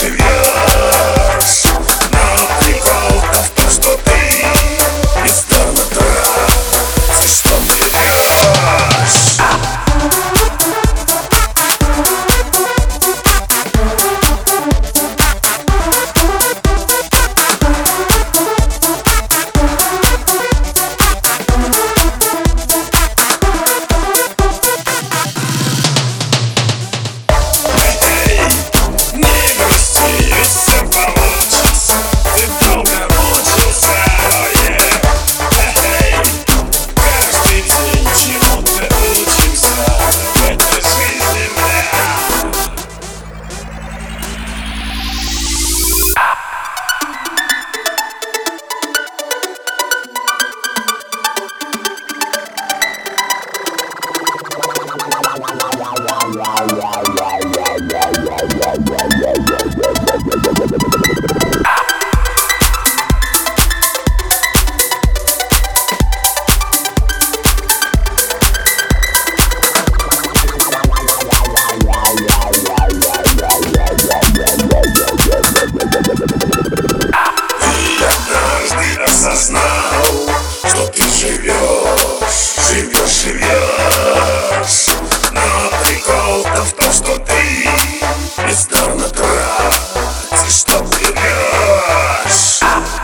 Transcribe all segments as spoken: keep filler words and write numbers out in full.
живешь. Но прикол-то в том, что ты бездарно тратишь, что берешь. Осознал, что ты живешь, живешь, живешь. Но прикол-то в том, что ты бездарно тратишь, что берешь.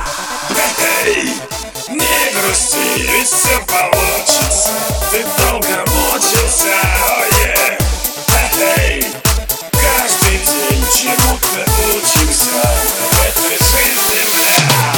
Эй, не грусти, ведь все получится. Ты долго мучился, oh yeah. Эй, каждый день чему-то учимся в этой жизни, бля.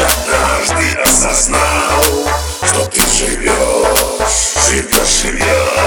Осознал, что ты живешь, живешь, живешь.